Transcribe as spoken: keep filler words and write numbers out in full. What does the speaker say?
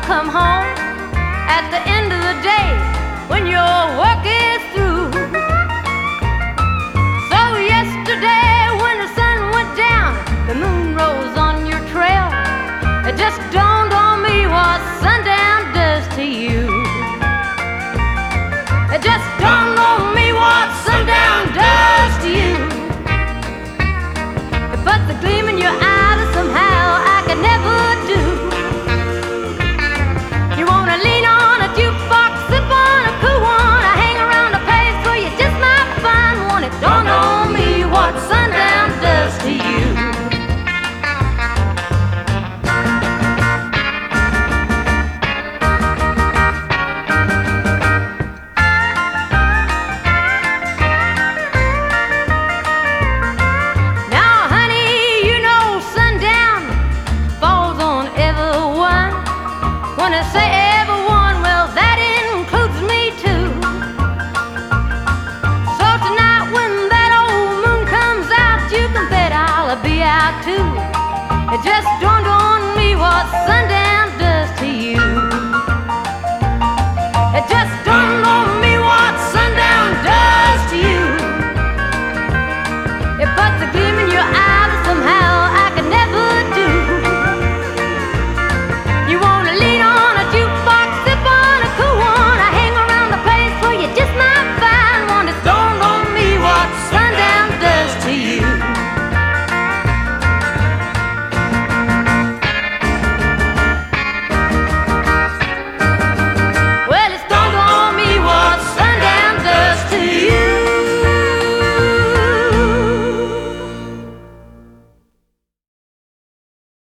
come home at the end of the day when your work is through. So yesterday when the sun went down, the moon rose on your trail. It just dawned on me was Sunday